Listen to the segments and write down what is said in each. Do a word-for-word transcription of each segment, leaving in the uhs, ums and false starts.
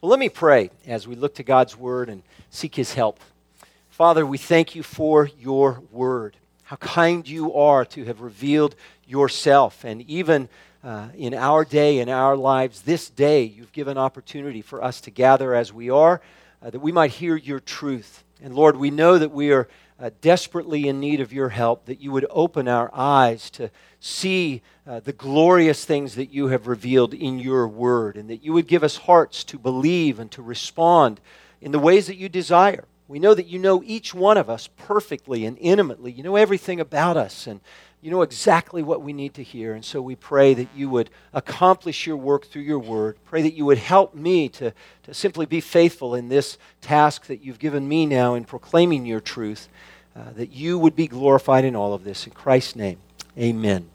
Well, let me pray as we look to God's word and seek his help. Father, we thank you for your word. How kind you are to have revealed yourself. And even uh, in our day, in our lives, this day, you've given opportunity for us to gather as we are, uh, that we might hear your truth. And Lord, we know that we are uh, desperately in need of your help, that you would open our eyes to see uh, the glorious things that you have revealed in your word, and that you would give us hearts to believe and to respond in the ways that you desire. We know that you know each one of us perfectly and intimately. You know everything about us, and you know exactly what we need to hear. And so we pray that you would accomplish your work through your word. Pray that you would help me to, to simply be faithful in this task that you've given me now in proclaiming your truth, uh, that you would be glorified in all of this. In Christ's name, amen.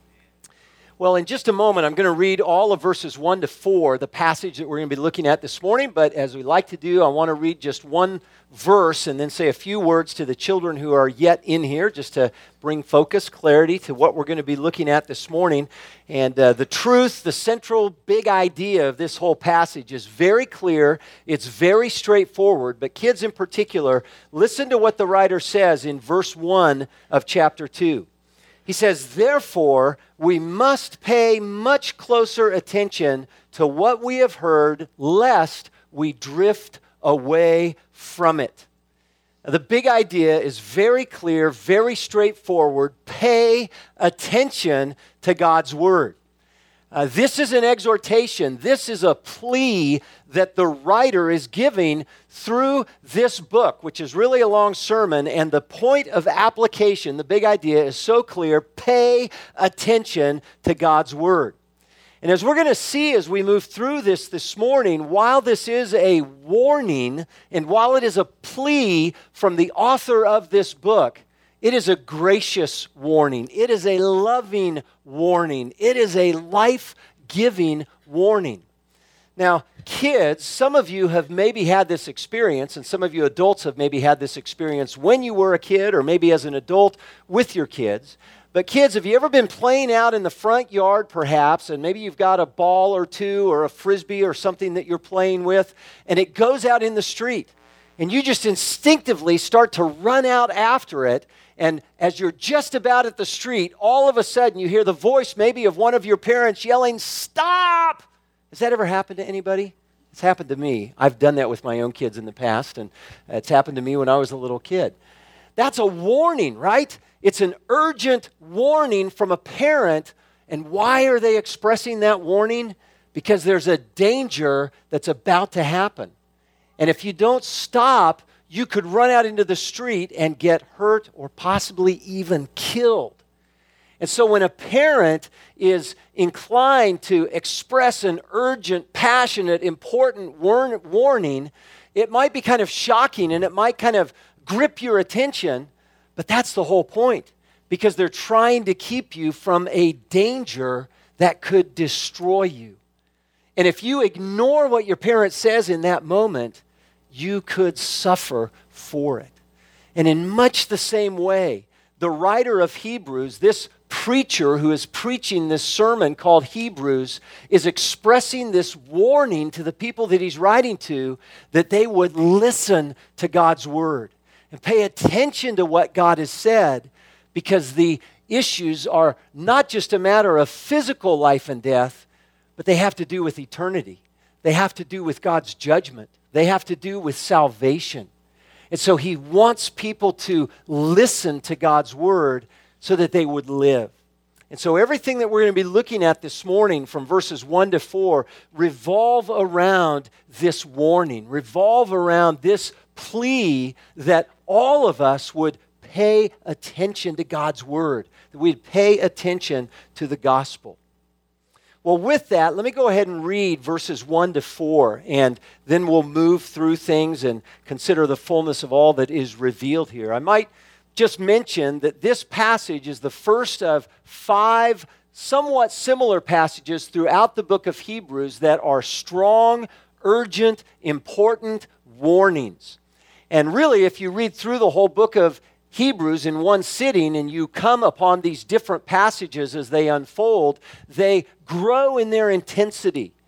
Well, in just a moment, I'm going to read all of verses one to four, the passage that we're going to be looking at this morning. But as we like to do, I want to read just one verse and then say a few words to the children who are yet in here, just to bring focus, clarity to what we're going to be looking at this morning. And uh, the truth, the central big idea of this whole passage is very clear. It's very straightforward. But kids in particular, listen to what the writer says in verse one of chapter two. He says, therefore, we must pay much closer attention to what we have heard, lest we drift away from it. Now, the big idea is very clear, very straightforward. Pay attention to God's word. Uh, this is an exhortation. This is a plea that the writer is giving through this book, which is really a long sermon. And the point of application, the big idea is so clear: pay attention to God's word. And as we're going to see as we move through this this morning, while this is a warning and while it is a plea from the author of this book, it is a gracious warning. It is a loving warning. It is a life-giving warning. Now, kids, some of you have maybe had this experience, and some of you adults have maybe had this experience when you were a kid or maybe as an adult with your kids. But kids, have you ever been playing out in the front yard perhaps, and maybe you've got a ball or two or a frisbee or something that you're playing with, and it goes out in the street, and you just instinctively start to run out after it, and as you're just about at the street, all of a sudden you hear the voice maybe of one of your parents yelling, "Stop!" Has that ever happened to anybody? It's happened to me. I've done that with my own kids in the past, and it's happened to me when I was a little kid. That's a warning, right? It's an urgent warning from a parent. And why are they expressing that warning? Because there's a danger that's about to happen. And if you don't stop, you could run out into the street and get hurt or possibly even killed. And so when a parent is inclined to express an urgent, passionate, important war- warning, it might be kind of shocking and it might kind of grip your attention, but that's the whole point, because they're trying to keep you from a danger that could destroy you. And if you ignore what your parent says in that moment, you could suffer for it. And in much the same way, the writer of Hebrews, this preacher who is preaching this sermon called Hebrews, is expressing this warning to the people that he's writing to, that they would listen to God's word and pay attention to what God has said, because the issues are not just a matter of physical life and death, but they have to do with eternity. They have to do with God's judgment. They have to do with salvation. And so he wants people to listen to God's word so that they would live. And so everything that we're going to be looking at this morning from verses one to four revolve around this warning, revolve around this plea that all of us would pay attention to God's word, that we'd pay attention to the gospel. Well, with that, let me go ahead and read verses one to four, and then we'll move through things and consider the fullness of all that is revealed here. I might just mention that this passage is the first of five somewhat similar passages throughout the book of Hebrews that are strong, urgent, important warnings. And really, if you read through the whole book of Hebrews in one sitting and you come upon these different passages as they unfold, they grow in their intensity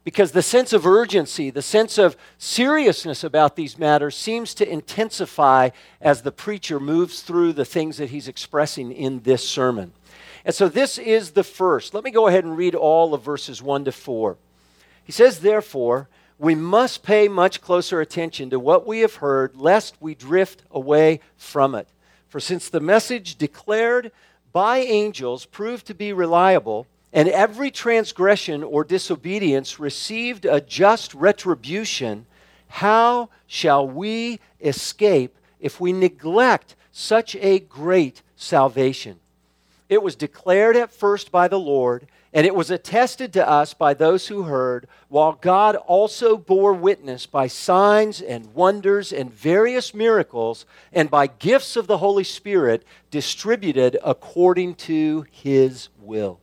because the sense of urgency, the sense of seriousness about these matters seems to intensify as the preacher moves through the things that he's expressing in this sermon. And so this is the first. Let me go ahead and read all of verses one to four. He says, "Therefore, we must pay much closer attention to what we have heard, lest we drift away from it. For since the message declared by angels proved to be reliable, and every transgression or disobedience received a just retribution, how shall we escape if we neglect such a great salvation? It was declared at first by the Lord, and it was attested to us by those who heard, while God also bore witness by signs and wonders and various miracles, and by gifts of the Holy Spirit distributed according to His will."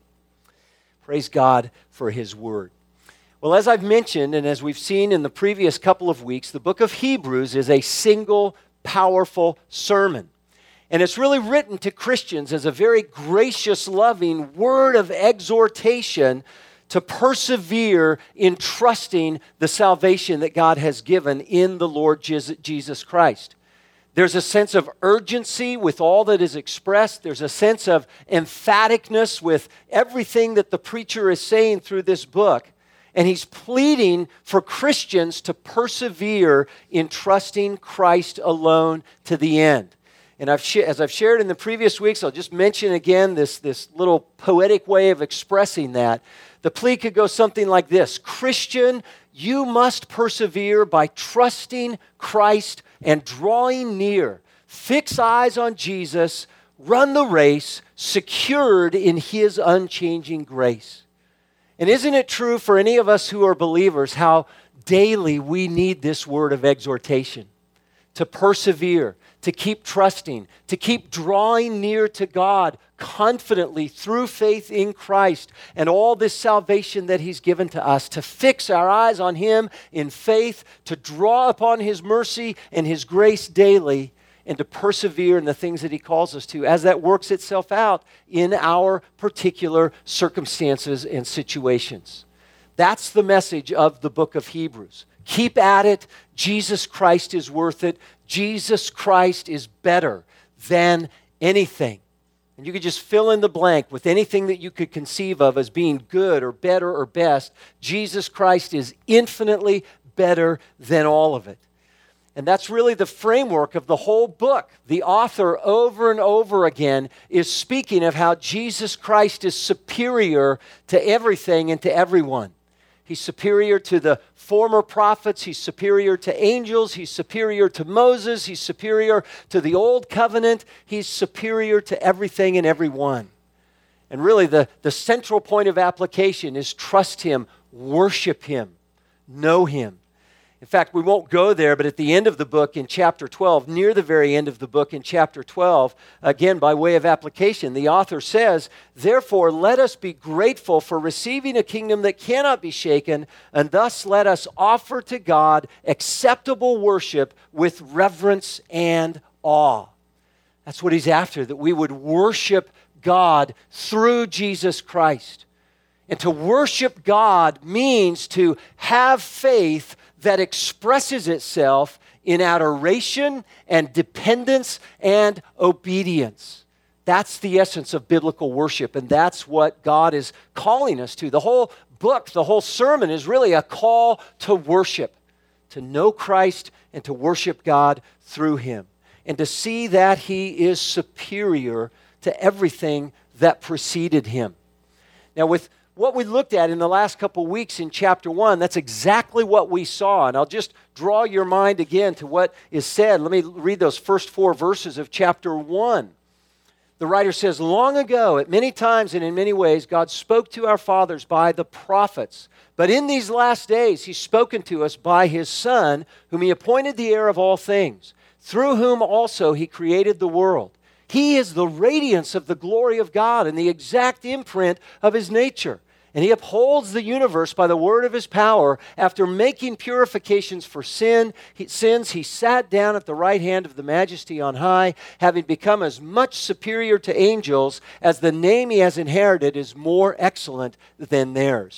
Praise God for His Word. Well, as I've mentioned, and as we've seen in the previous couple of weeks, the book of Hebrews is a single, powerful sermon. And it's really written to Christians as a very gracious, loving word of exhortation to persevere in trusting the salvation that God has given in the Lord Jesus Christ. There's a sense of urgency with all that is expressed. There's a sense of emphaticness with everything that the preacher is saying through this book. And he's pleading for Christians to persevere in trusting Christ alone to the end. And I've sh- as I've shared in the previous weeks, I'll just mention again this, this little poetic way of expressing that. The plea could go something like this: Christian, you must persevere by trusting Christ and drawing near. Fix eyes on Jesus, run the race, secured in His unchanging grace. And isn't it true for any of us who are believers how daily we need this word of exhortation? To persevere, to keep trusting, to keep drawing near to God confidently through faith in Christ and all this salvation that He's given to us, to fix our eyes on Him in faith, to draw upon His mercy and His grace daily, and to persevere in the things that He calls us to as that works itself out in our particular circumstances and situations. That's the message of the book of Hebrews. Keep at it. Jesus Christ is worth it. Jesus Christ is better than anything. And you could just fill in the blank with anything that you could conceive of as being good or better or best. Jesus Christ is infinitely better than all of it. And that's really the framework of the whole book. The author over and over again is speaking of how Jesus Christ is superior to everything and to everyone. He's superior to the former prophets. He's superior to angels. He's superior to Moses. He's superior to the old covenant. He's superior to everything and everyone. And really the, the central point of application is trust Him, worship Him, know Him. In fact, we won't go there, but at the end of the book in chapter twelve, near the very end of the book in chapter twelve, again, by way of application, the author says, "Therefore, let us be grateful for receiving a kingdom that cannot be shaken, and thus let us offer to God acceptable worship with reverence and awe." That's what he's after, that we would worship God through Jesus Christ. And to worship God means to have faith that expresses itself in adoration and dependence and obedience. That's the essence of biblical worship, and that's what God is calling us to. The whole book, the whole sermon is really a call to worship, to know Christ and to worship God through Him, and to see that He is superior to everything that preceded Him. Now, with what we looked at in the last couple weeks in chapter one, that's exactly what we saw. And I'll just draw your mind again to what is said. Let me read those first four verses of chapter one. The writer says, "Long ago, at many times and in many ways, God spoke to our fathers by the prophets. But in these last days, He's spoken to us by His Son, whom He appointed the heir of all things, through whom also He created the world. He is the radiance of the glory of God and the exact imprint of His nature. And He upholds the universe by the word of His power. After making purifications for sin, he, sins, He sat down at the right hand of the Majesty on high, having become as much superior to angels as the name He has inherited is more excellent than theirs."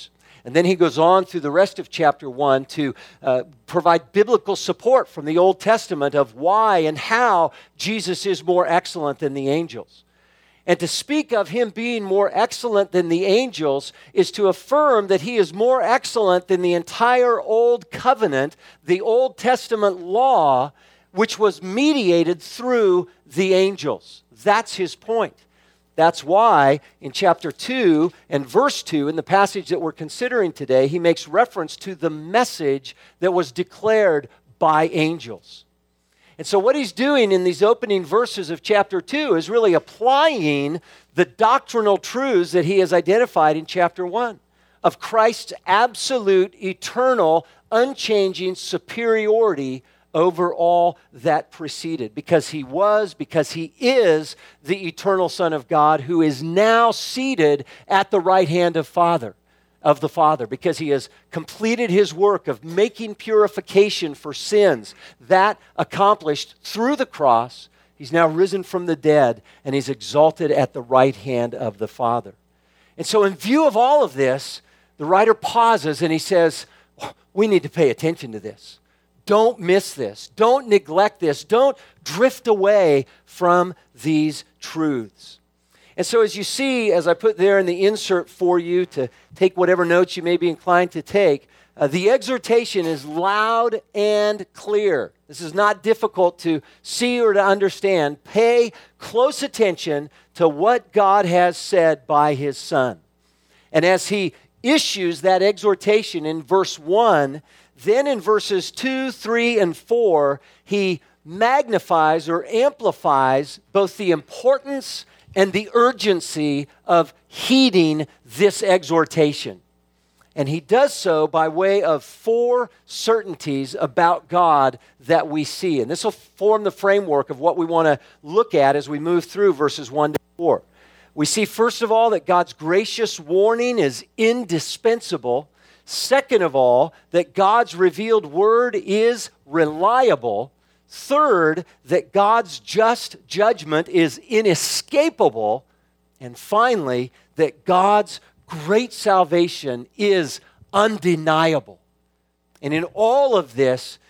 And then he goes on through the rest of chapter one to uh, provide biblical support from the Old Testament of why and how Jesus is more excellent than the angels. And to speak of him being more excellent than the angels is to affirm that he is more excellent than the entire Old Covenant, the Old Testament law, which was mediated through the angels. That's his point. That's why in chapter two and verse two, in the passage that we're considering today, he makes reference to the message that was declared by angels. And so what he's doing in these opening verses of chapter two is really applying the doctrinal truths that he has identified in chapter one of Christ's absolute, eternal, unchanging superiority over all that preceded. Because he was, because he is the eternal Son of God who is now seated at the right hand of Father. of the Father, because he has completed his work of making purification for sins. That accomplished through the cross, he's now risen from the dead, and he's exalted at the right hand of the Father. And so in view of all of this, the writer pauses and he says, we need to pay attention to this. Don't miss this. Don't neglect this. Don't drift away from these truths. And so as you see, as I put there in the insert for you to take whatever notes you may be inclined to take, uh, the exhortation is loud and clear. This is not difficult to see or to understand. Pay close attention to what God has said by his Son. And as he issues that exhortation in verse one, then in verses two, three, and four, he magnifies or amplifies both the importance and the urgency of heeding this exhortation. And he does so by way of four certainties about God that we see. And this will form the framework of what we want to look at as we move through verses one to four. We see, first of all, that God's gracious warning is indispensable. Second of all, that God's revealed word is reliable. Third, that God's just judgment is inescapable. And finally, that God's great salvation is undeniable. And in all of this,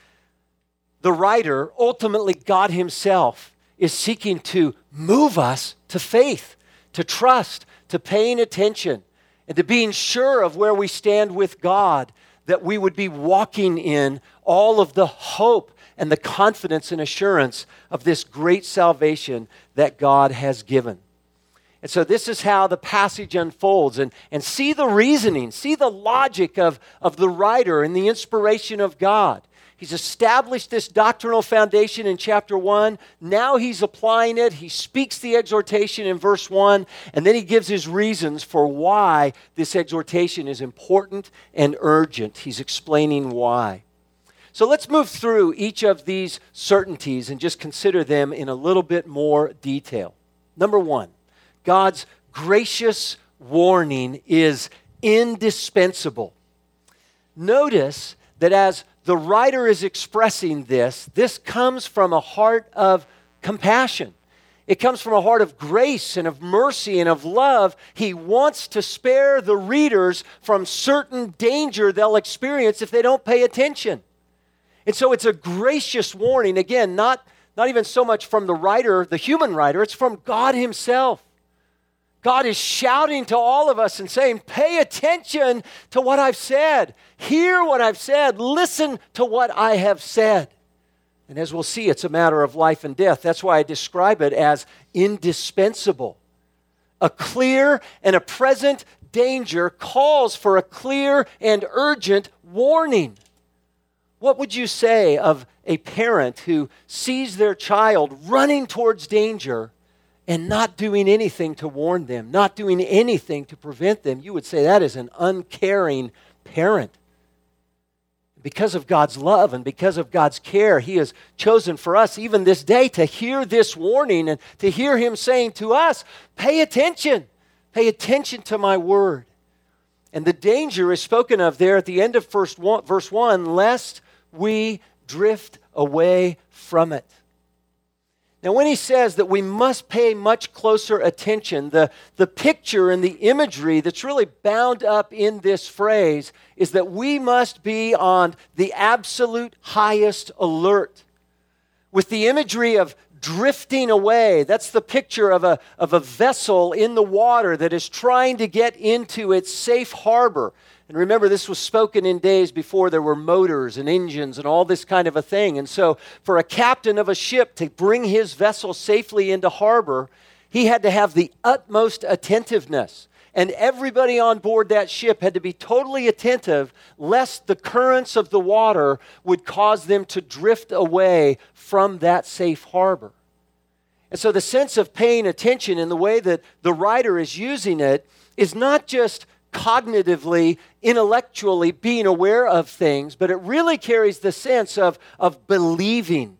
the writer, ultimately God himself, is seeking to move us to faith, to trust, to paying attention, and to being sure of where we stand with God, that we would be walking in all of the hope and the confidence and assurance of this great salvation that God has given. And so this is how the passage unfolds. And, and see the reasoning, see the logic of, of the writer and the inspiration of God. He's established this doctrinal foundation in chapter one. Now he's applying it. He speaks the exhortation in verse one, and then he gives his reasons for why this exhortation is important and urgent. He's explaining why. So let's move through each of these certainties and just consider them in a little bit more detail. Number one, God's gracious warning is indispensable. Notice that as the writer is expressing this, this comes from a heart of compassion. It comes from a heart of grace and of mercy and of love. He wants to spare the readers from certain danger they'll experience if they don't pay attention. And so it's a gracious warning, again, not, not even so much from the writer, the human writer, it's from God himself. God is shouting to all of us and saying, pay attention to what I've said. Hear what I've said. Listen to what I have said. And as we'll see, it's a matter of life and death. That's why I describe it as indispensable. A clear and a present danger calls for a clear and urgent warning. What would you say of a parent who sees their child running towards danger and not doing anything to warn them, not doing anything to prevent them? You would say that is an uncaring parent. Because of God's love and because of God's care, he has chosen for us even this day to hear this warning and to hear him saying to us, pay attention, pay attention to my word. And the danger is spoken of there at the end of first one, verse one, lest we drift away from it. Now, when he says that we must pay much closer attention, the, the picture and the imagery that's really bound up in this phrase is that we must be on the absolute highest alert. With the imagery of drifting away, that's the picture of a, of a vessel in the water that is trying to get into its safe harbor. And remember, this was spoken in days before there were motors and engines and all this kind of a thing. And so for a captain of a ship to bring his vessel safely into harbor, he had to have the utmost attentiveness. And everybody on board that ship had to be totally attentive lest the currents of the water would cause them to drift away from that safe harbor. And so the sense of paying attention in the way that the writer is using it is not just cognitively, intellectually being aware of things, but it really carries the sense of, of believing.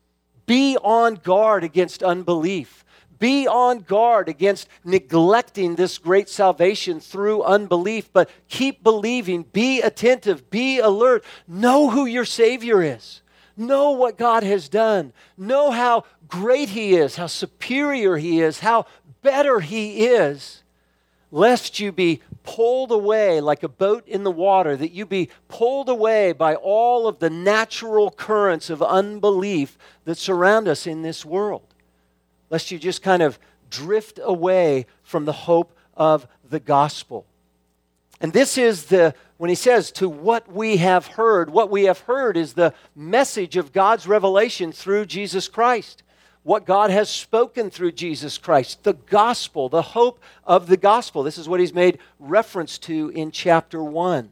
Be on guard against unbelief. Be on guard against neglecting this great salvation through unbelief, but keep believing. Be attentive. Be alert. Know who your Savior is. Know what God has done. Know how great He is, how superior He is, how better He is, lest you be pulled away like a boat in the water, that you be pulled away by all of the natural currents of unbelief that surround us in this world. Lest you just kind of drift away from the hope of the gospel. And this is the, when he says, to what we have heard, what we have heard is the message of God's revelation through Jesus Christ. What God has spoken through Jesus Christ, the gospel, the hope of the gospel. This is what he's made reference to in chapter one.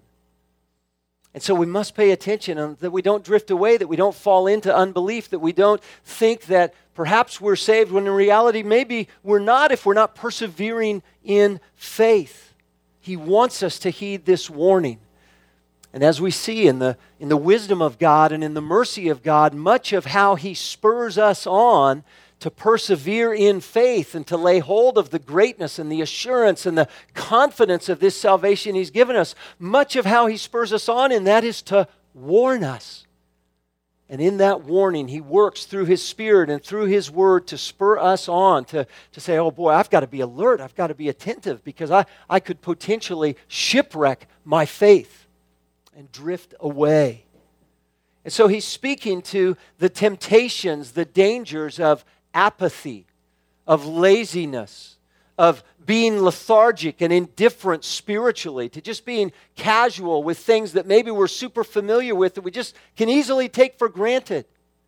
And so we must pay attention that we don't drift away, that we don't fall into unbelief, that we don't think that perhaps we're saved when in reality maybe we're not if we're not persevering in faith. He wants us to heed this warning. And as we see in the, in the wisdom of God and in the mercy of God, much of how He spurs us on to persevere in faith and to lay hold of the greatness and the assurance and the confidence of this salvation He's given us, much of how He spurs us on in that is to warn us. And in that warning, He works through His Spirit and through His Word to spur us on, to, to say, oh boy, I've got to be alert, I've got to be attentive, because I, I could potentially shipwreck my faith and drift away. And so he's speaking to the temptations, the dangers of apathy, of laziness, of being lethargic and indifferent spiritually, to just being casual with things that maybe we're super familiar with that we just can easily take for granted.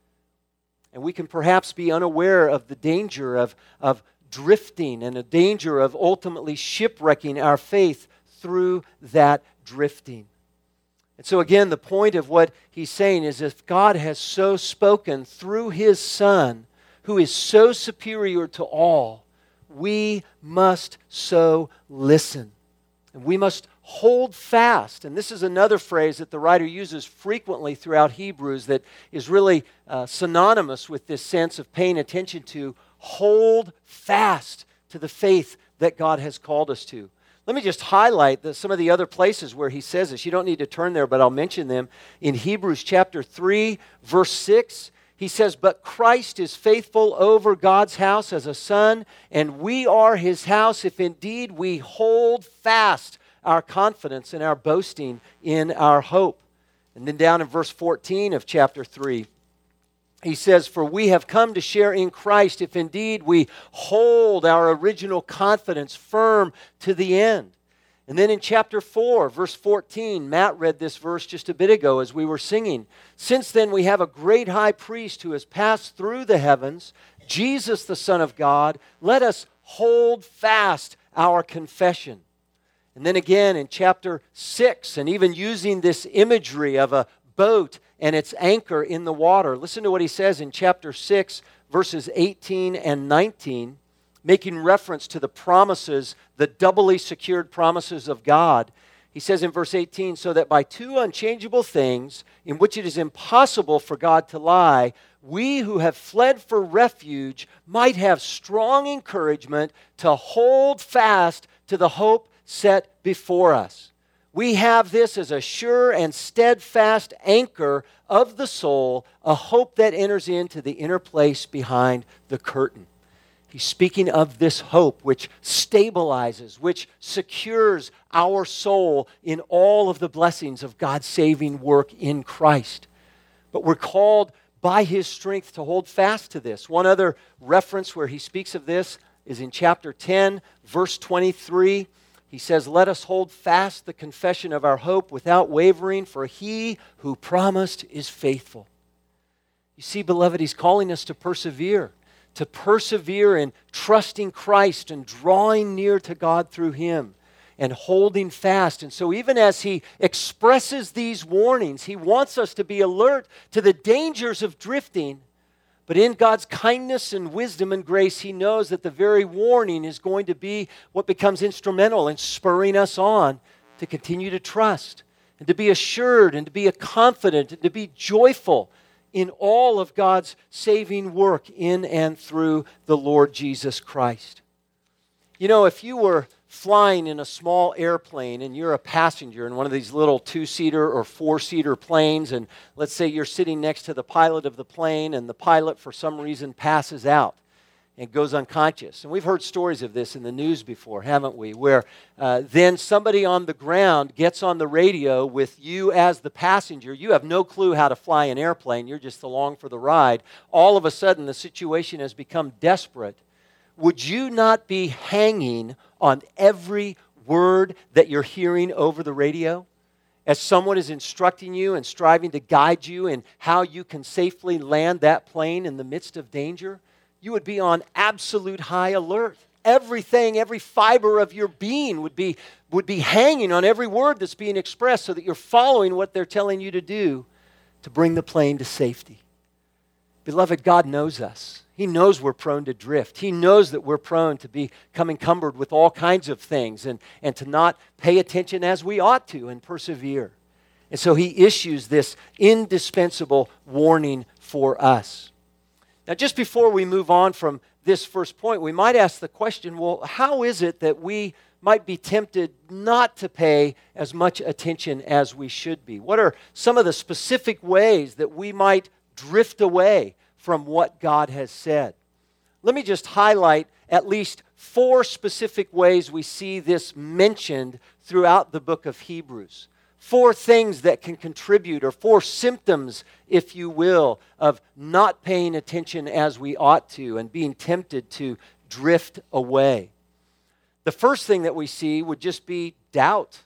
And we can perhaps be unaware of the danger of, of drifting and a danger of ultimately shipwrecking our faith through that drifting. And so again, the point of what he's saying is if God has so spoken through His Son, who is so superior to all, we must so listen. And we must hold fast. And this is another phrase that the writer uses frequently throughout Hebrews that is really uh, synonymous with this sense of paying attention to. Hold fast to the faith that God has called us to. Let me just highlight the, some of the other places where he says this. You don't need to turn there, but I'll mention them. In Hebrews chapter three, verse six, he says, but Christ is faithful over God's house as a son, and we are His house if indeed we hold fast our confidence and our boasting in our hope. And then down in verse fourteen of chapter three, he says, for we have come to share in Christ if indeed we hold our original confidence firm to the end. And then in chapter four, verse fourteen, Matt read this verse just a bit ago as we were singing. Since then we have a great high priest who has passed through the heavens, Jesus the Son of God. Let us hold fast our confession. And then again in chapter six, and even using this imagery of a boat and its anchor in the water. Listen to what he says in chapter six, verses eighteen and nineteen, making reference to the promises, the doubly secured promises of God. He says in verse eighteen, so that by two unchangeable things, in which it is impossible for God to lie, we who have fled for refuge might have strong encouragement to hold fast to the hope set before us. We have this as a sure and steadfast anchor of the soul, a hope that enters into the inner place behind the curtain. He's speaking of this hope which stabilizes, which secures our soul in all of the blessings of God's saving work in Christ. But we're called by His strength to hold fast to this. One other reference where he speaks of this is in chapter ten, verse twenty-three. He says, "Let us hold fast the confession of our hope without wavering, for He who promised is faithful." You see, beloved, He's calling us to persevere, to persevere in trusting Christ and drawing near to God through Him and holding fast. And so even as He expresses these warnings, He wants us to be alert to the dangers of drifting. But in God's kindness and wisdom and grace, He knows that the very warning is going to be what becomes instrumental in spurring us on to continue to trust and to be assured and to be confident and to be joyful in all of God's saving work in and through the Lord Jesus Christ. You know, if you were flying in a small airplane and you're a passenger in one of these little two-seater or four-seater planes, and let's say you're sitting next to the pilot of the plane and the pilot for some reason passes out and goes unconscious. And we've heard stories of this in the news before, haven't we? Where uh, then somebody on the ground gets on the radio with you as the passenger. You have no clue how to fly an airplane. You're just along for the ride. All of a sudden, the situation has become desperate. Would you not be hanging on every word that you're hearing over the radio as someone is instructing you and striving to guide you in how you can safely land that plane in the midst of danger? You would be on absolute high alert. Everything, every fiber of your being would be, would be hanging on every word that's being expressed so that you're following what they're telling you to do to bring the plane to safety. Beloved, God knows us. He knows we're prone to drift. He knows that we're prone to become encumbered with all kinds of things and, and to not pay attention as we ought to and persevere. And so He issues this indispensable warning for us. Now, just before we move on from this first point, we might ask the question, well, how is it that we might be tempted not to pay as much attention as we should be? What are some of the specific ways that we might drift away from what God has said? Let me just highlight at least four specific ways we see this mentioned throughout the book of Hebrews. Four things that can contribute, or four symptoms, if you will, of not paying attention as we ought to and being tempted to drift away. The first thing that we see would just be doubt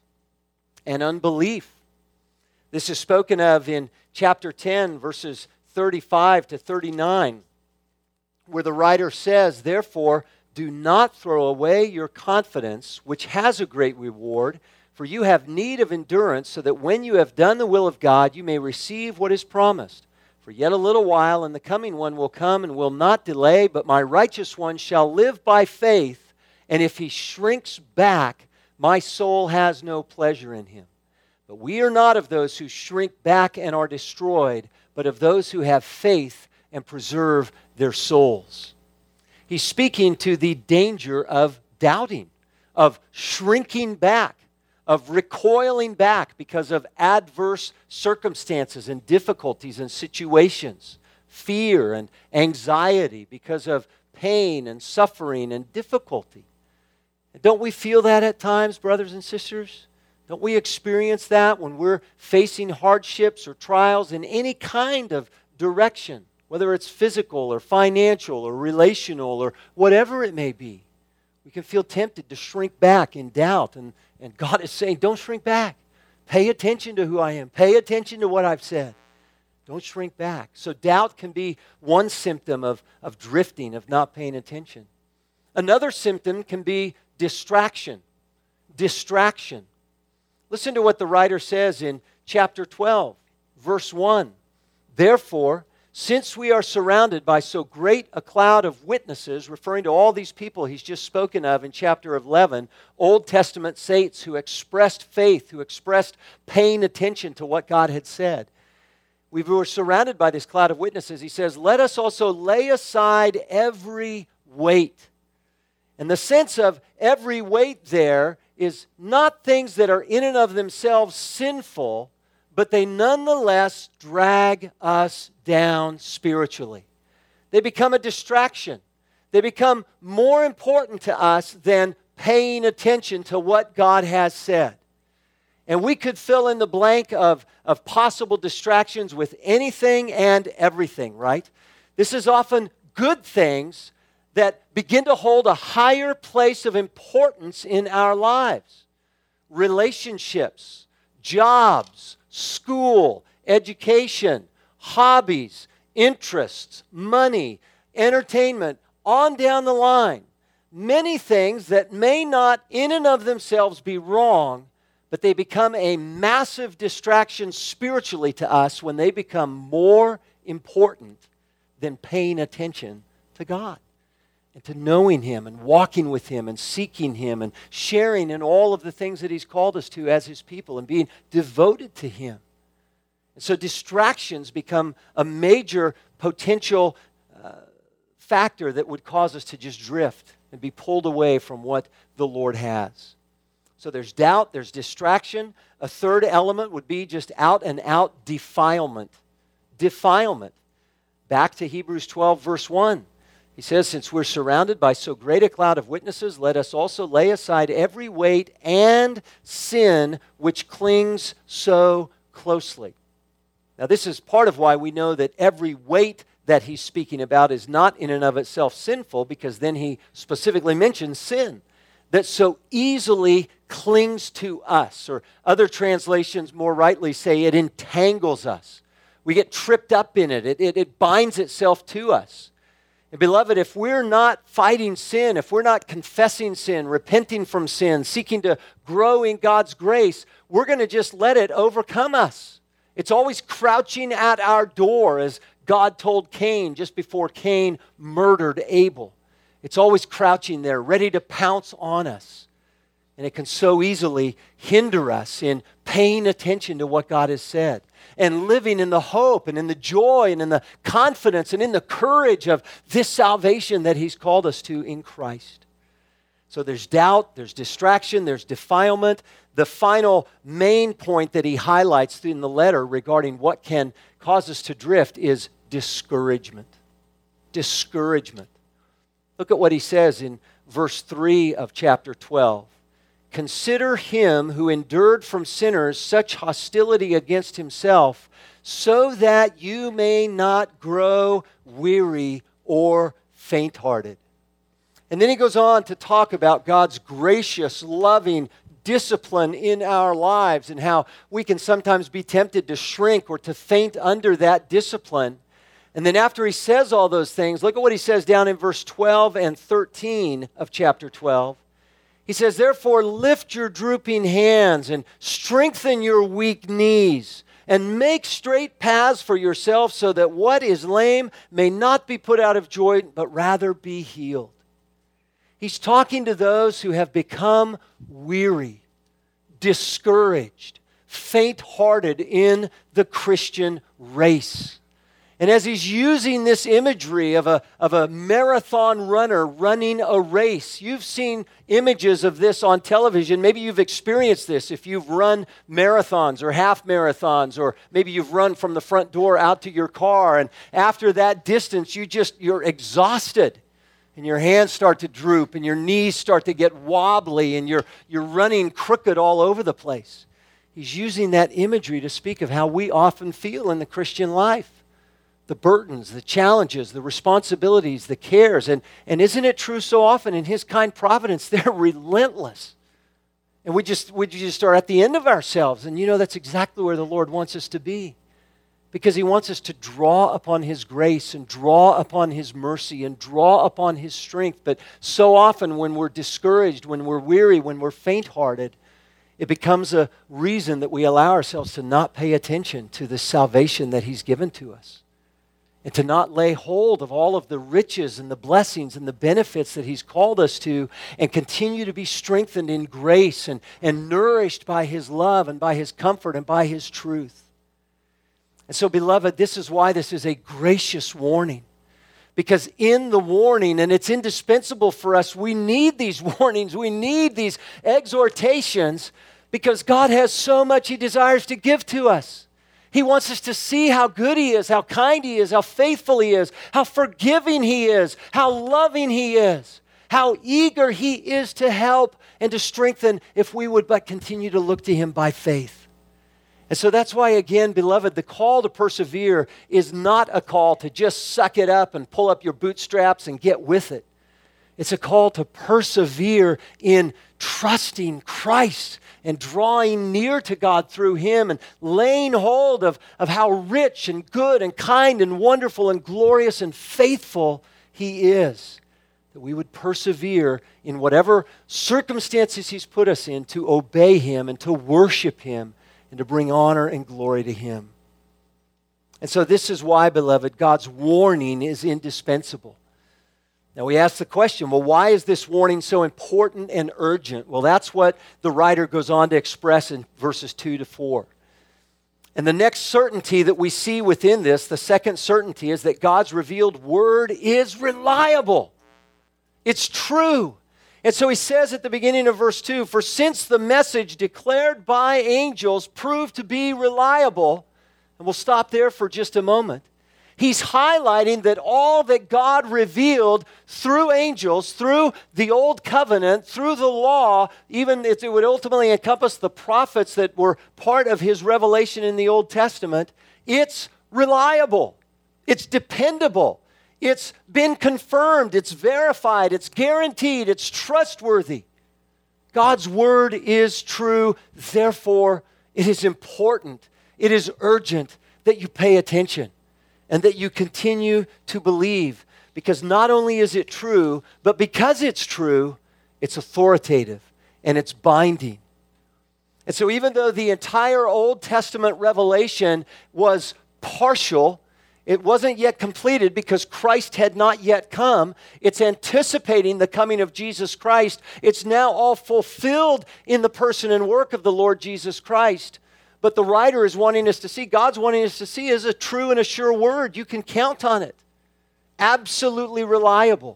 and unbelief. This is spoken of in chapter ten, verses thirty-five to thirty-nine, where the writer says, "Therefore, do not throw away your confidence, which has a great reward, for you have need of endurance, so that when you have done the will of God, you may receive what is promised. For yet a little while, and the coming one will come and will not delay, but my righteous one shall live by faith, and if he shrinks back, my soul has no pleasure in him. But we are not of those who shrink back and are destroyed, but of those who have faith and preserve their souls." He's speaking to the danger of doubting, of shrinking back, of recoiling back because of adverse circumstances and difficulties and situations, fear and anxiety because of pain and suffering and difficulty. Don't we feel that at times, brothers and sisters? Don't we experience that when we're facing hardships or trials in any kind of direction, whether it's physical or financial or relational or whatever it may be? We can feel tempted to shrink back in doubt, and, and God is saying, don't shrink back. Pay attention to who I am. Pay attention to what I've said. Don't shrink back. So doubt can be one symptom of, of drifting, of not paying attention. Another symptom can be distraction. Distraction. Listen to what the writer says in chapter twelve, verse one. "Therefore, since we are surrounded by so great a cloud of witnesses," referring to all these people he's just spoken of in chapter eleven, Old Testament saints who expressed faith, who expressed paying attention to what God had said. We were surrounded by this cloud of witnesses. He says, "Let us also lay aside every weight." And the sense of every weight there is not things that are in and of themselves sinful, but they nonetheless drag us down spiritually. They become a distraction. They become more important to us than paying attention to what God has said. And we could fill in the blank of, of possible distractions with anything and everything, right? This is often good things that begin to hold a higher place of importance in our lives. Relationships, jobs, school, education, hobbies, interests, money, entertainment, on down the line. Many things that may not in and of themselves be wrong, but they become a massive distraction spiritually to us when they become more important than paying attention to God and to knowing Him and walking with Him and seeking Him and sharing in all of the things that He's called us to as His people and being devoted to Him. And so distractions become a major potential uh, factor that would cause us to just drift and be pulled away from what the Lord has. So there's doubt, there's distraction. A third element would be just out and out defilement. Defilement. Back to Hebrews twelve, verse one. He says, since we're surrounded by so great a cloud of witnesses, let us also lay aside every weight and sin which clings so closely. Now, this is part of why we know that every weight that he's speaking about is not in and of itself sinful, because then he specifically mentions sin that so easily clings to us. Or other translations more rightly say it entangles us. We get tripped up in it. It, it, it binds itself to us. And beloved, if we're not fighting sin, if we're not confessing sin, repenting from sin, seeking to grow in God's grace, we're going to just let it overcome us. It's always crouching at our door, as God told Cain just before Cain murdered Abel. It's always crouching there, ready to pounce on us. And it can so easily hinder us in paying attention to what God has said and living in the hope and in the joy and in the confidence and in the courage of this salvation that He's called us to in Christ. So there's doubt, there's distraction, there's defilement. The final main point that he highlights in the letter regarding what can cause us to drift is discouragement. Discouragement. Look at what he says in verse three of chapter twelve. Consider him who endured from sinners such hostility against himself, so that you may not grow weary or faint-hearted. And then he goes on to talk about God's gracious, loving discipline in our lives and how we can sometimes be tempted to shrink or to faint under that discipline. And then after he says all those things, look at what he says down in verse twelve and thirteen of chapter twelve. He says, therefore lift your drooping hands and strengthen your weak knees and make straight paths for yourselves so that what is lame may not be put out of joint, but rather be healed. He's talking to those who have become weary, discouraged, faint-hearted in the Christian race. And as he's using this imagery of a, of a marathon runner running a race, you've seen images of this on television. Maybe you've experienced this if you've run marathons or half marathons, or maybe you've run from the front door out to your car. And after that distance, you just, you're exhausted. And your hands start to droop and your knees start to get wobbly and you're, you're running crooked all over the place. He's using that imagery to speak of how we often feel in the Christian life. The burdens, the challenges, the responsibilities, the cares. And, and isn't it true so often in His kind providence, they're relentless. And we just, we just are at the end of ourselves. And you know, that's exactly where the Lord wants us to be. Because He wants us to draw upon His grace and draw upon His mercy and draw upon His strength. But so often when we're discouraged, when we're weary, when we're faint-hearted, it becomes a reason that we allow ourselves to not pay attention to the salvation that He's given to us. And to not lay hold of all of the riches and the blessings and the benefits that He's called us to, and continue to be strengthened in grace and, and nourished by His love and by His comfort and by His truth. And so, beloved, this is why this is a gracious warning. Because in the warning, and it's indispensable for us, we need these warnings, we need these exhortations, because God has so much He desires to give to us. He wants us to see how good He is, how kind He is, how faithful He is, how forgiving He is, how loving He is, how eager He is to help and to strengthen if we would but continue to look to Him by faith. And so that's why, again, beloved, the call to persevere is not a call to just suck it up and pull up your bootstraps and get with it. It's a call to persevere in trusting Christ and drawing near to God through Him and laying hold of, of how rich and good and kind and wonderful and glorious and faithful He is. That we would persevere in whatever circumstances He's put us in to obey Him and to worship Him and to bring honor and glory to Him. And so this is why, beloved, God's warning is indispensable. Now we ask the question, well, why is this warning so important and urgent? Well, that's what the writer goes on to express in verses two to four. And the next certainty that we see within this, the second certainty, is that God's revealed word is reliable. It's true. And so he says at the beginning of verse two, for since the message declared by angels proved to be reliable, and we'll stop there for just a moment, he's highlighting that all that God revealed through angels, through the old covenant, through the law, even if it would ultimately encompass the prophets that were part of his revelation in the Old Testament, it's reliable, it's dependable. It's been confirmed, it's verified, it's guaranteed, it's trustworthy. God's word is true, therefore it is important, it is urgent that you pay attention and that you continue to believe, because not only is it true, but because it's true, it's authoritative and it's binding. And so even though the entire Old Testament revelation was partial, it wasn't yet completed because Christ had not yet come. It's anticipating the coming of Jesus Christ. It's now all fulfilled in the person and work of the Lord Jesus Christ. But the writer is wanting us to see, God's wanting us to see, is a true and a sure word. You can count on it. Absolutely reliable.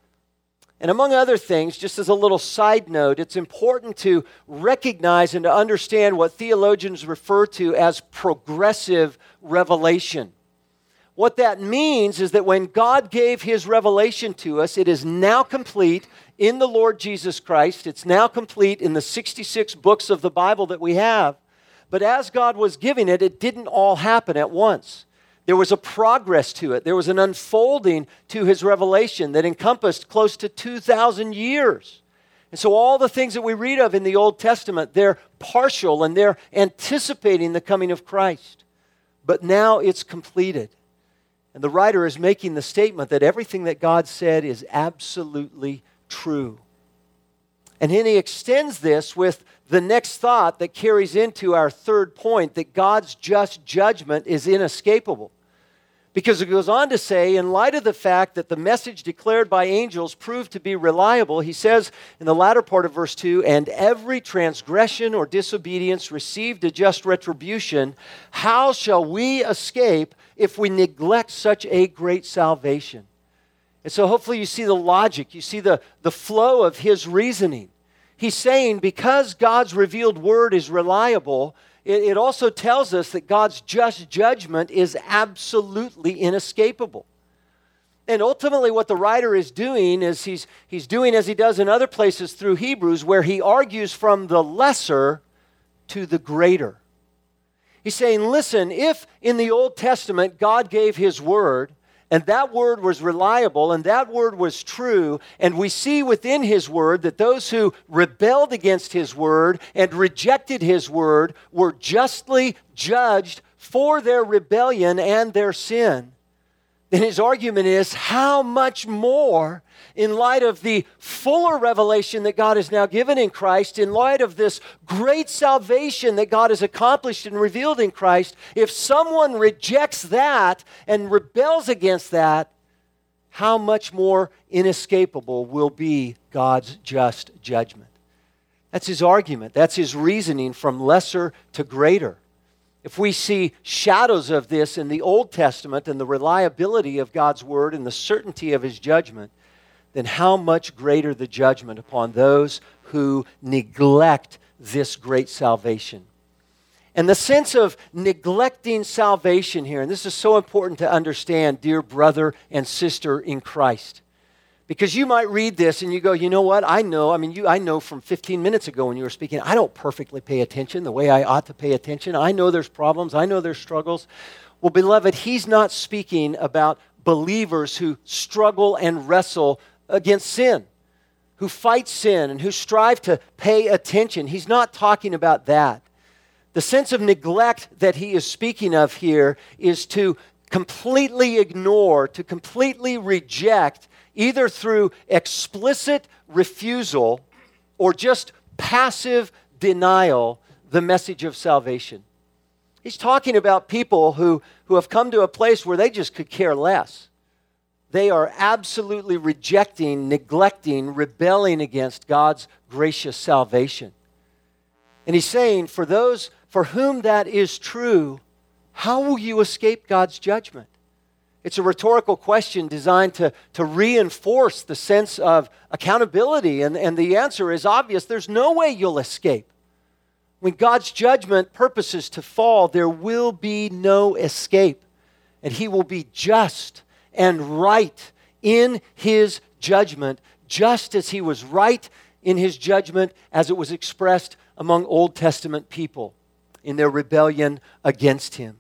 And among other things, just as a little side note, it's important to recognize and to understand what theologians refer to as progressive revelation. What that means is that when God gave His revelation to us, it is now complete in the Lord Jesus Christ. It's now complete in the sixty-six books of the Bible that we have. But as God was giving it, it didn't all happen at once. There was a progress to it. There was an unfolding to His revelation that encompassed close to two thousand years. And so all the things that we read of in the Old Testament, they're partial and they're anticipating the coming of Christ. But now it's completed. And the writer is making the statement that everything that God said is absolutely true. And then he extends this with the next thought that carries into our third point, that God's just judgment is inescapable. Because it goes on to say, in light of the fact that the message declared by angels proved to be reliable, he says in the latter part of verse two, and every transgression or disobedience received a just retribution, how shall we escape if we neglect such a great salvation? And so hopefully you see the logic, you see the, the flow of his reasoning. He's saying because God's revealed word is reliable, it, it also tells us that God's just judgment is absolutely inescapable. And ultimately what the writer is doing is he's, he's doing as he does in other places through Hebrews, where he argues from the lesser to the greater. He's saying, listen, if in the Old Testament God gave His word, and that word was reliable, and that word was true, and we see within His word that those who rebelled against His word and rejected His word were justly judged for their rebellion and their sin, then his argument is, how much more, in light of the fuller revelation that God has now given in Christ, in light of this great salvation that God has accomplished and revealed in Christ, if someone rejects that and rebels against that, how much more inescapable will be God's just judgment? That's his argument. That's his reasoning from lesser to greater. if we see shadows of this in the Old Testament and the reliability of God's word and the certainty of his judgment, then how much greater the judgment upon those who neglect this great salvation. And the sense of neglecting salvation here, and this is so important to understand, dear brother and sister in Christ. Because you might read this and you go, you know what, I know, I mean, you, I know from fifteen minutes ago when you were speaking, I don't perfectly pay attention the way I ought to pay attention. I know there's problems. I know there's struggles. Well, beloved, he's not speaking about believers who struggle and wrestle against sin, who fight sin and who strive to pay attention. He's not talking about that. The sense of neglect that he is speaking of here is to completely ignore, to completely reject, either through explicit refusal or just passive denial, the message of salvation. He's talking about people who, who have come to a place where they just could care less. They are absolutely rejecting, neglecting, rebelling against God's gracious salvation. And he's saying, for those for whom that is true, how will you escape God's judgment? It's a rhetorical question designed to, to reinforce the sense of accountability. And, and the answer is obvious. There's no way you'll escape. When God's judgment purposes to fall, there will be no escape. And he will be just and right in his judgment, just as he was right in his judgment as it was expressed among Old Testament people in their rebellion against him.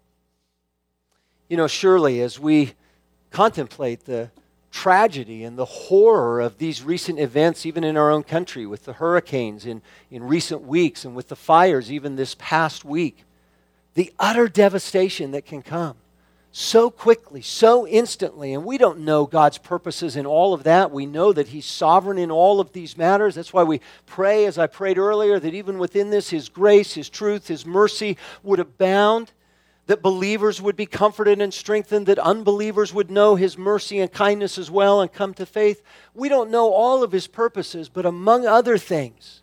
You know, surely as we contemplate the tragedy and the horror of these recent events, even in our own country, with the hurricanes in, in recent weeks and with the fires even this past week, the utter devastation that can come so quickly, so instantly, and we don't know God's purposes in all of that. We know that he's sovereign in all of these matters. That's why we pray, as I prayed earlier, that even within this, his grace, his truth, his mercy would abound, that believers would be comforted and strengthened, that unbelievers would know his mercy and kindness as well and come to faith. We don't know all of his purposes, but among other things,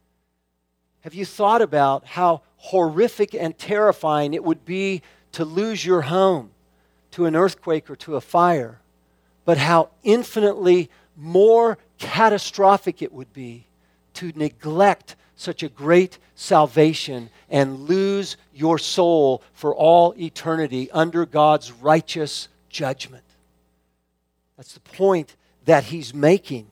have you thought about how horrific and terrifying it would be to lose your home to an earthquake or to a fire, but how infinitely more catastrophic it would be to neglect such a great salvation and lose your soul for all eternity under God's righteous judgment. That's the point that he's making.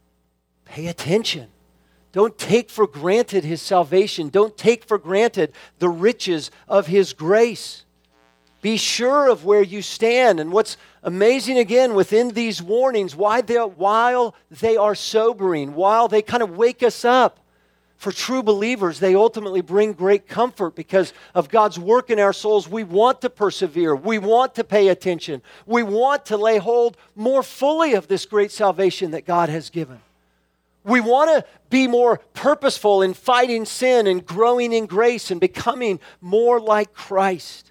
Pay attention. Don't take for granted his salvation. Don't take for granted the riches of his grace. Be sure of where you stand. And what's amazing again within these warnings, why they, while they are sobering, while they kind of wake us up, for true believers, they ultimately bring great comfort because of God's work in our souls. We want to persevere. We want to pay attention. We want to lay hold more fully of this great salvation that God has given. We want to be more purposeful in fighting sin and growing in grace and becoming more like Christ.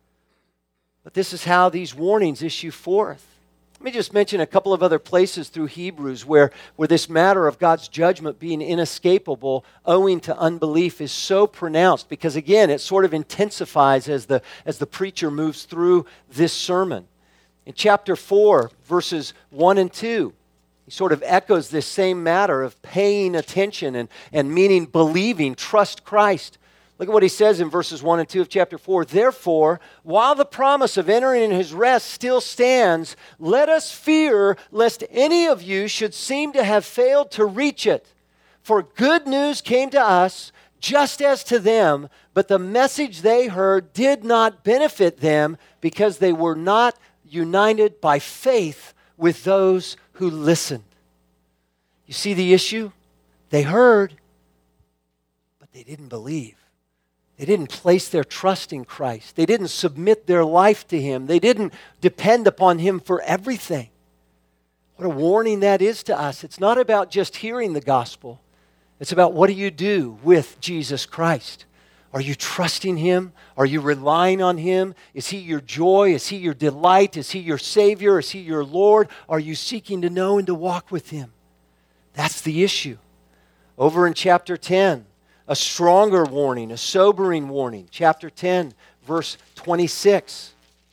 But this is how these warnings issue forth. Let me just mention a couple of other places through Hebrews where, where this matter of God's judgment being inescapable owing to unbelief is so pronounced, because again, it sort of intensifies as the, as the preacher moves through this sermon. In chapter four, verses one and two, he sort of echoes this same matter of paying attention and, and meaning believing, trust Christ. Look at what he says in verses one and two of chapter four. Therefore, while the promise of entering in his rest still stands, let us fear lest any of you should seem to have failed to reach it. For good news came to us just as to them, but the message they heard did not benefit them because they were not united by faith with those who listened. You see the issue? They heard, but they didn't believe. They didn't place their trust in Christ. They didn't submit their life to him. They didn't depend upon him for everything. What a warning that is to us. It's not about just hearing the gospel. It's about what do you do with Jesus Christ? Are you trusting him? Are you relying on him? Is he your joy? Is he your delight? Is he your Savior? Is he your Lord? Are you seeking to know and to walk with him? That's the issue. Over in chapter ten, a stronger warning, a sobering warning. Chapter ten, verse twenty-six.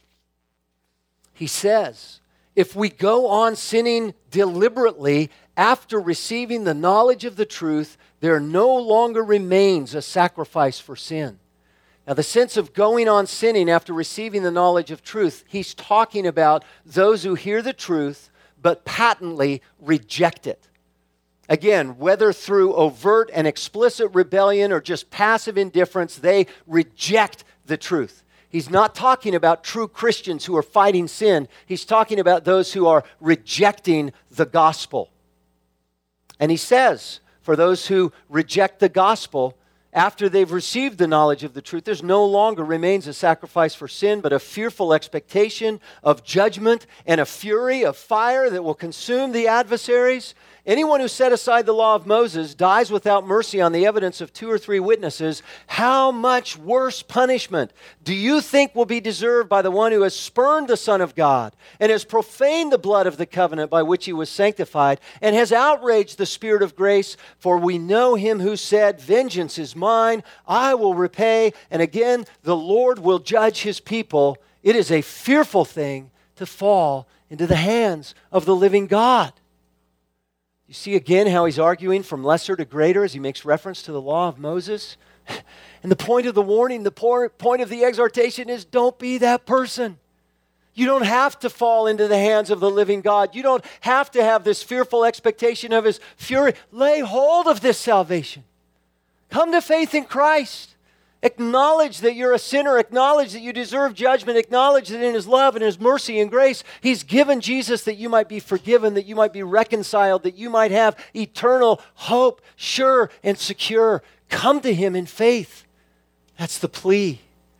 He says, if we go on sinning deliberately after receiving the knowledge of the truth, there no longer remains a sacrifice for sin. Now, the sense of going on sinning after receiving the knowledge of truth, he's talking about those who hear the truth but patently reject it. Again, whether through overt and explicit rebellion or just passive indifference, they reject the truth. He's not talking about true Christians who are fighting sin. He's talking about those who are rejecting the gospel. And he says, for those who reject the gospel, after they've received the knowledge of the truth, there's no longer remains a sacrifice for sin, but a fearful expectation of judgment and a fury of fire that will consume the adversaries. Anyone who set aside the law of Moses dies without mercy on the evidence of two or three witnesses. How much worse punishment do you think will be deserved by the one who has spurned the Son of God and has profaned the blood of the covenant by which he was sanctified and has outraged the Spirit of grace? For we know him who said, vengeance is mine, I will repay. And again, the Lord will judge his people. It is a fearful thing to fall into the hands of the living God. You see again how he's arguing from lesser to greater as he makes reference to the law of Moses. And the point of the warning, the point of the exhortation is don't be that person. You don't have to fall into the hands of the living God. You don't have to have this fearful expectation of his fury. Lay hold of this salvation. Come to faith in Christ. Acknowledge that you're a sinner. Acknowledge that you deserve judgment. Acknowledge that in his love and his mercy and grace, he's given Jesus that you might be forgiven, that you might be reconciled, that you might have eternal hope, sure and secure. Come to him in faith. That's the plea.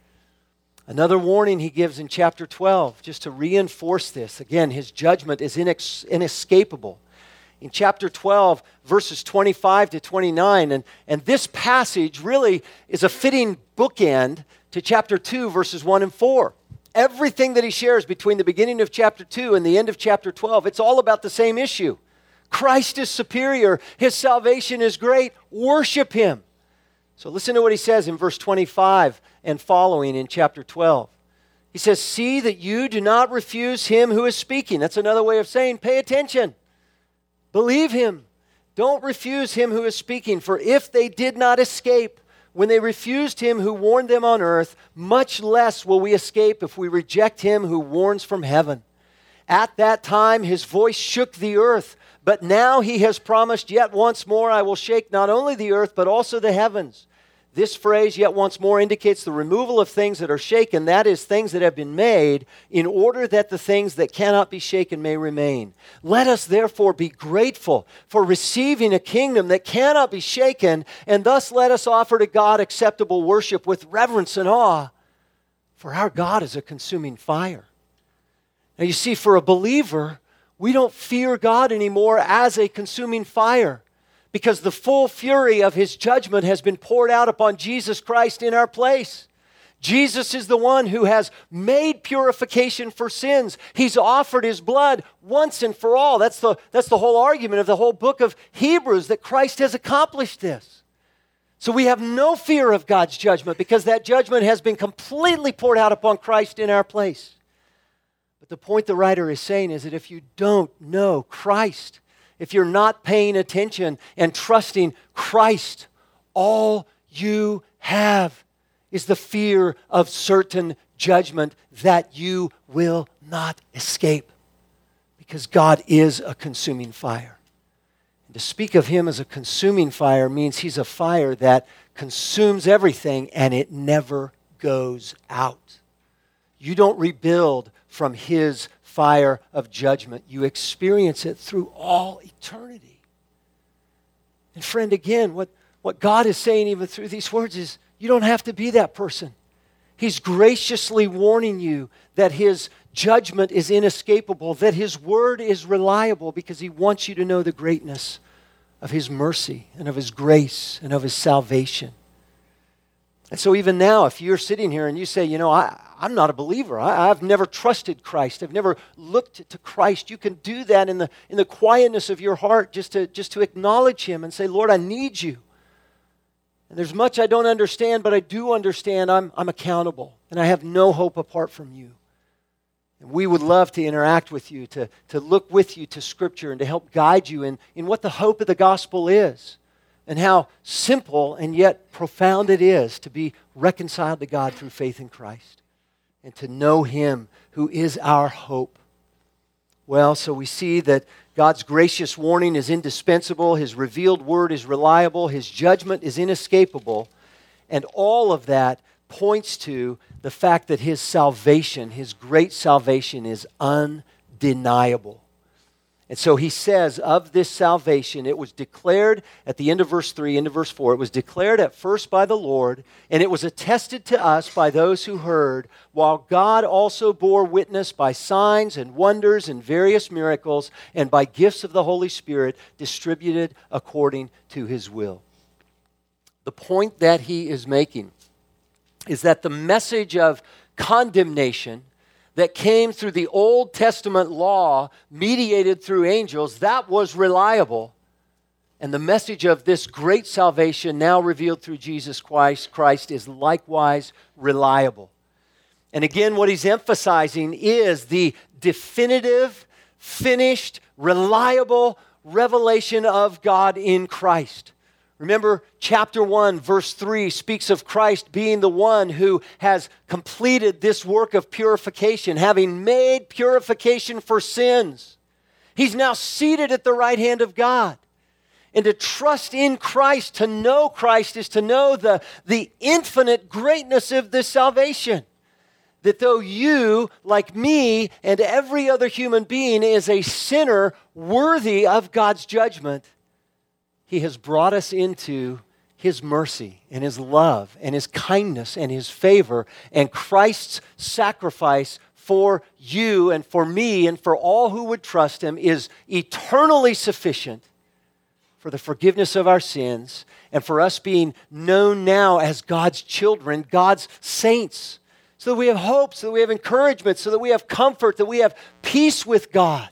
Another warning he gives in chapter twelve, just to reinforce this. Again, his judgment is inex- inescapable. In chapter twelve, verses twenty-five to twenty-nine. And, and this passage really is a fitting bookend to chapter two, verses one and four. Everything that he shares between the beginning of chapter two and the end of chapter twelve, it's all about the same issue. Christ is superior. His salvation is great. Worship him. So listen to what he says in verse twenty-five and following in chapter twelve. He says, see that you do not refuse him who is speaking. That's another way of saying pay attention. Believe him. Don't refuse him who is speaking. For if they did not escape when they refused him who warned them on earth, much less will we escape if we reject him who warns from heaven. At that time his voice shook the earth, but now he has promised, yet once more I will shake not only the earth, but also the heavens. This phrase, yet once more, indicates the removal of things that are shaken, that is, things that have been made, in order that the things that cannot be shaken may remain. Let us therefore be grateful for receiving a kingdom that cannot be shaken, and thus let us offer to God acceptable worship with reverence and awe, for our God is a consuming fire. Now you see, for a believer, we don't fear God anymore as a consuming fire, because the full fury of his judgment has been poured out upon Jesus Christ in our place. Jesus is the one who has made purification for sins. He's offered his blood once and for all. That's the, that's the whole argument of the whole book of Hebrews, that Christ has accomplished this. So we have no fear of God's judgment because that judgment has been completely poured out upon Christ in our place. But the point the writer is saying is that if you don't know Christ, if you're not paying attention and trusting Christ, all you have is the fear of certain judgment that you will not escape, because God is a consuming fire. And to speak of him as a consuming fire means he's a fire that consumes everything and it never goes out. You don't rebuild from his fire of judgment. You experience it through all eternity. And friend, again, what, what God is saying even through these words is you don't have to be that person. He's graciously warning you that his judgment is inescapable, that his word is reliable, because he wants you to know the greatness of his mercy and of his grace and of his salvation. And so even now, if you're sitting here and you say, you know, I, I'm not a believer. I, I've never trusted Christ. I've never looked to Christ. You can do that in the, in the quietness of your heart, just to, just to acknowledge him and say, Lord, I need you. And there's much I don't understand, but I do understand I'm, I'm accountable, and I have no hope apart from you. And we would love to interact with you, to, to look with you to Scripture, and to help guide you in, in what the hope of the gospel is, and how simple and yet profound it is to be reconciled to God through faith in Christ, and to know Him who is our hope. Well, so we see that God's gracious warning is indispensable, His revealed word is reliable, His judgment is inescapable, and all of that points to the fact that His salvation, His great salvation, is undeniable. And so He says of this salvation, it was declared at the end of verse three, into verse four, it was declared at first by the Lord, and it was attested to us by those who heard, while God also bore witness by signs and wonders and various miracles, and by gifts of the Holy Spirit distributed according to His will. The point that he is making is that the message of condemnation that came through the Old Testament law mediated through angels, that was reliable. And the message of this great salvation now revealed through Jesus Christ, Christ is likewise reliable. And again, what he's emphasizing is the definitive, finished, reliable revelation of God in Christ. Remember, chapter one, verse three speaks of Christ being the one who has completed this work of purification, having made purification for sins. He's now seated at the right hand of God. And to trust in Christ, to know Christ, is to know the, the infinite greatness of this salvation. That though you, like me and every other human being, is a sinner worthy of God's judgment, He has brought us into His mercy and His love and His kindness and His favor, and Christ's sacrifice for you and for me and for all who would trust Him is eternally sufficient for the forgiveness of our sins and for us being known now as God's children, God's saints, so that we have hope, so that we have encouragement, so that we have comfort, that we have peace with God.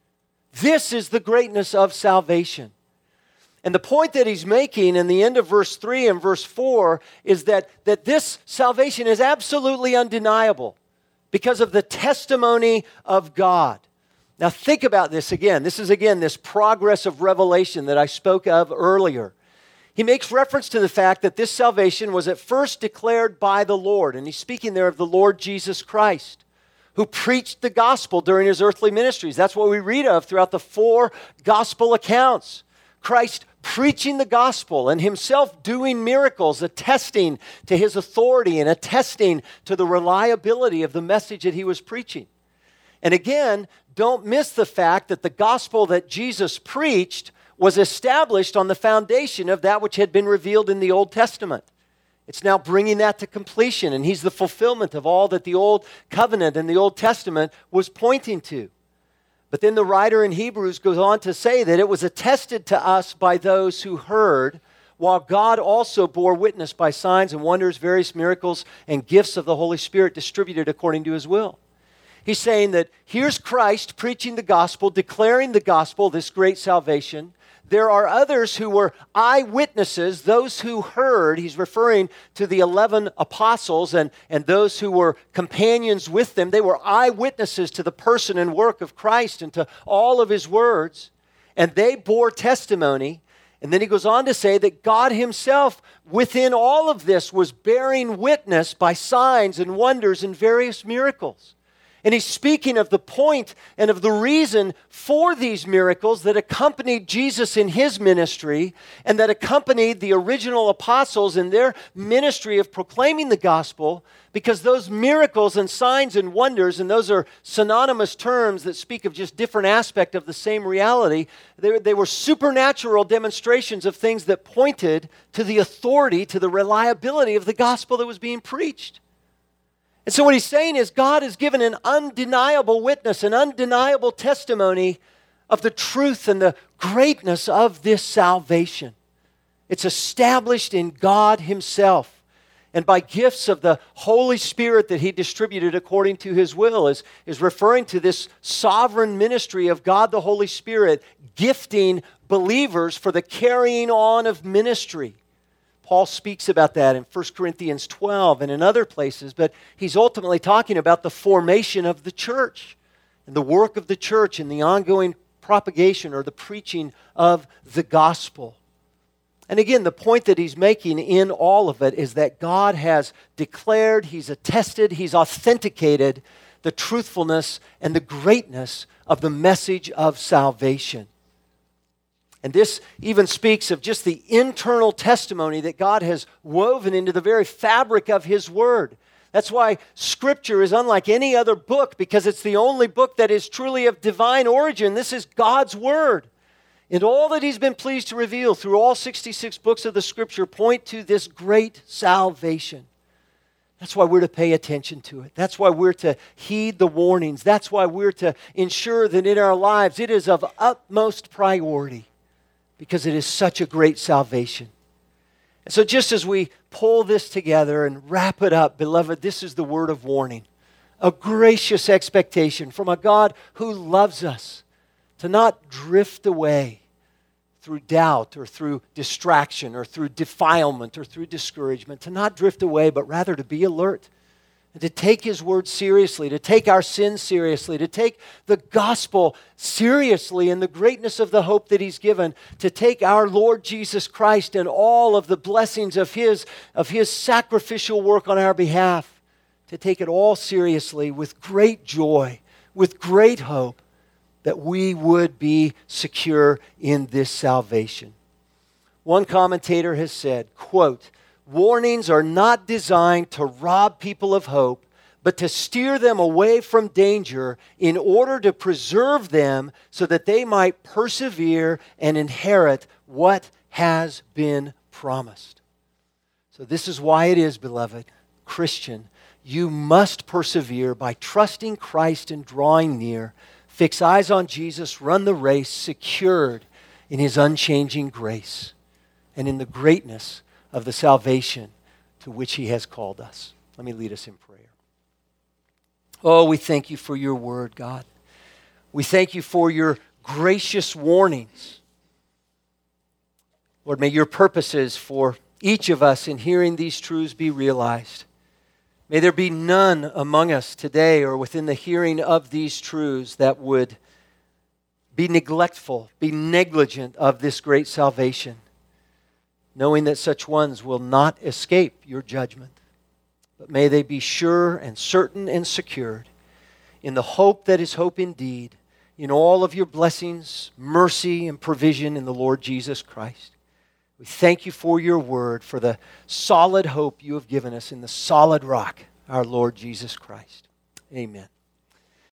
This is the greatness of salvation. And the point that he's making in the end of verse three and verse four is that, that this salvation is absolutely undeniable because of the testimony of God. Now think about this again. This is again this progress of revelation that I spoke of earlier. He makes reference to the fact that this salvation was at first declared by the Lord. And he's speaking there of the Lord Jesus Christ, who preached the gospel during His earthly ministries. That's what we read of throughout the four gospel accounts. Christ preaching the gospel and Himself doing miracles, attesting to His authority and attesting to the reliability of the message that He was preaching. And again, don't miss the fact that the gospel that Jesus preached was established on the foundation of that which had been revealed in the Old Testament. It's now bringing that to completion, and He's the fulfillment of all that the Old Covenant and the Old Testament was pointing to. But then the writer in Hebrews goes on to say that it was attested to us by those who heard, while God also bore witness by signs and wonders, various miracles, and gifts of the Holy Spirit distributed according to His will. He's saying that here's Christ preaching the gospel, declaring the gospel, this great salvation. There are others who were eyewitnesses, those who heard. He's referring to the eleven apostles and, and those who were companions with them. They were eyewitnesses to the person and work of Christ and to all of His words. And they bore testimony. And then he goes on to say that God Himself, within all of this, was bearing witness by signs and wonders and various miracles. And he's speaking of the point and of the reason for these miracles that accompanied Jesus in His ministry and that accompanied the original apostles in their ministry of proclaiming the gospel, because those miracles and signs and wonders, and those are synonymous terms that speak of just different aspects of the same reality, they, they were supernatural demonstrations of things that pointed to the authority, to the reliability of the gospel that was being preached. And so what he's saying is God has given an undeniable witness, an undeniable testimony of the truth and the greatness of this salvation. It's established in God Himself and by gifts of the Holy Spirit that He distributed according to His will, is, is referring to this sovereign ministry of God the Holy Spirit gifting believers for the carrying on of ministry, Paul speaks about that in First Corinthians twelve and in other places, but he's ultimately talking about the formation of the church and the work of the church and the ongoing propagation or the preaching of the gospel. And again, the point that he's making in all of it is that God has declared, He's attested, He's authenticated the truthfulness and the greatness of the message of salvation. And this even speaks of just the internal testimony that God has woven into the very fabric of His Word. That's why Scripture is unlike any other book, because it's the only book that is truly of divine origin. This is God's Word. And all that He's been pleased to reveal through all sixty-six books of the Scripture point to this great salvation. That's why we're to pay attention to it. That's why we're to heed the warnings. That's why we're to ensure that in our lives it is of utmost priority, because it is such a great salvation. And so just as we pull this together and wrap it up, beloved, this is the word of warning. A gracious expectation from a God who loves us to not drift away through doubt or through distraction or through defilement or through discouragement, to not drift away, but rather to be alert and to take His word seriously, to take our sins seriously, to take the gospel seriously and the greatness of the hope that He's given, to take our Lord Jesus Christ and all of the blessings of His, of His sacrificial work on our behalf, to take it all seriously with great joy, with great hope, that we would be secure in this salvation. One commentator has said, quote, "Warnings are not designed to rob people of hope, but to steer them away from danger in order to preserve them so that they might persevere and inherit what has been promised." So this is why it is, beloved, Christian, you must persevere by trusting Christ and drawing near. Fix eyes on Jesus, run the race, secured in His unchanging grace and in the greatness of the salvation to which He has called us. Let me lead us in prayer. Oh, we thank You for Your word, God. We thank You for Your gracious warnings. Lord, may Your purposes for each of us in hearing these truths be realized. May there be none among us today or within the hearing of these truths that would be neglectful, be negligent of this great salvation, knowing that such ones will not escape Your judgment. But may they be sure and certain and secured in the hope that is hope indeed, in all of Your blessings, mercy, and provision in the Lord Jesus Christ. We thank You for Your word, for the solid hope You have given us in the solid rock, our Lord Jesus Christ. Amen.